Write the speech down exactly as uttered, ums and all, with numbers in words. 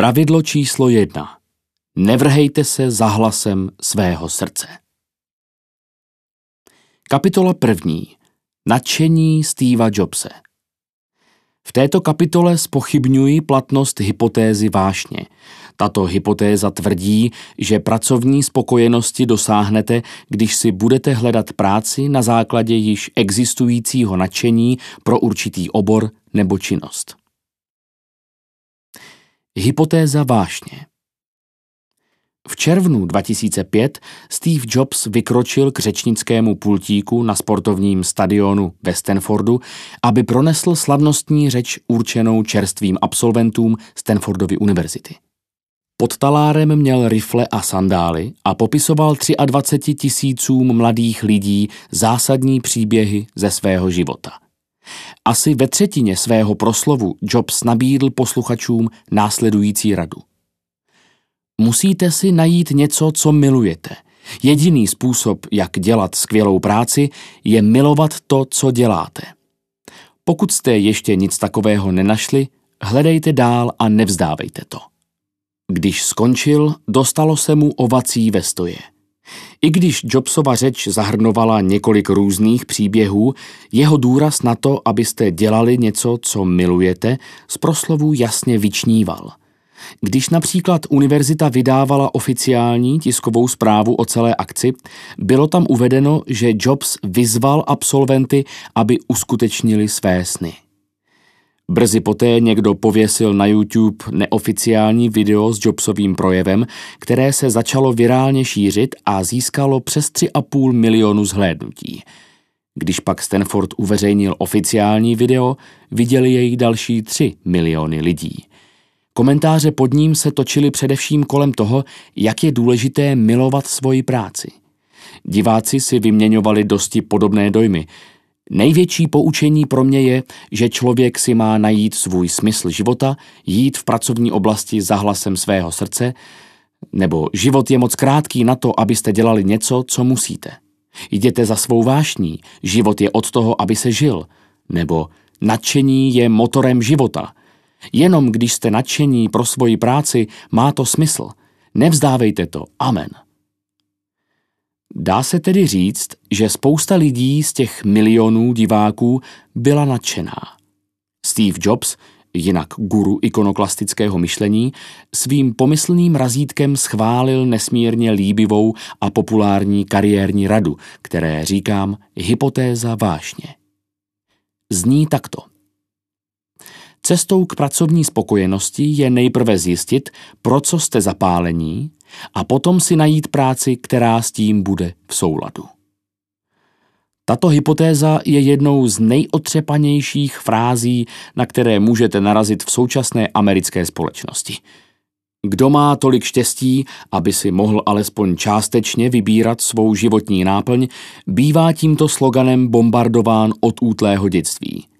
Pravidlo číslo jedna. Nevrhejte se za hlasem svého srdce. Kapitola první. Nadšení Steva Jobse. V této kapitole zpochybňuji platnost hypotézy vášně. Tato hypotéza tvrdí, že pracovní spokojenosti dosáhnete, když si budete hledat práci na základě již existujícího nadšení pro určitý obor nebo činnost. Hypotéza vášně. V červnu dva tisíce pět Steve Jobs vykročil k řečnickému pultíku na sportovním stadionu ve Stanfordu, aby pronesl slavnostní řeč určenou čerstvým absolventům Stanfordovy univerzity. Pod talárem měl rifle a sandály a popisoval dvaceti třem tisícům mladých lidí zásadní příběhy ze svého života. Asi ve třetině svého proslovu Jobs nabídl posluchačům následující radu. Musíte si najít něco, co milujete. Jediný způsob, jak dělat skvělou práci, je milovat to, co děláte. Pokud jste ještě nic takového nenašli, hledejte dál a nevzdávejte to. Když skončil, dostalo se mu ovací ve stoje. I když Jobsova řeč zahrnovala několik různých příběhů, jeho důraz na to, abyste dělali něco, co milujete, z proslovu jasně vyčníval. Když například univerzita vydávala oficiální tiskovou zprávu o celé akci, bylo tam uvedeno, že Jobs vyzval absolventy, aby uskutečnili své sny. Brzy poté někdo pověsil na YouTube neoficiální video s Jobsovým projevem, které se začalo virálně šířit a získalo přes tři a půl milionu zhlédnutí. Když pak Stanford uveřejnil oficiální video, viděli jej další tři miliony lidí. Komentáře pod ním se točily především kolem toho, jak je důležité milovat svoji práci. Diváci si vyměňovali dosti podobné dojmy. Největší poučení pro mě je, že člověk si má najít svůj smysl života, jít v pracovní oblasti za hlasem svého srdce, nebo život je moc krátký na to, abyste dělali něco, co musíte. Jděte za svou vášní, život je od toho, aby se žil, nebo nadšení je motorem života. Jenom když jste nadšení pro svoji práci, má to smysl. Nevzdávejte to. Amen. Dá se tedy říct, že spousta lidí z těch milionů diváků byla nadšená. Steve Jobs, jinak guru ikonoklastického myšlení, svým pomyslným razítkem schválil nesmírně líbivou a populární kariérní radu, které říkám hypotéza vášně. Zní takto. Cestou k pracovní spokojenosti je nejprve zjistit, pro co jste zapálení, a potom si najít práci, která s tím bude v souladu. Tato hypotéza je jednou z nejotřepanějších frází, na které můžete narazit v současné americké společnosti. Kdo má tolik štěstí, aby si mohl alespoň částečně vybírat svou životní náplň, bývá tímto sloganem bombardován od útlého dětství.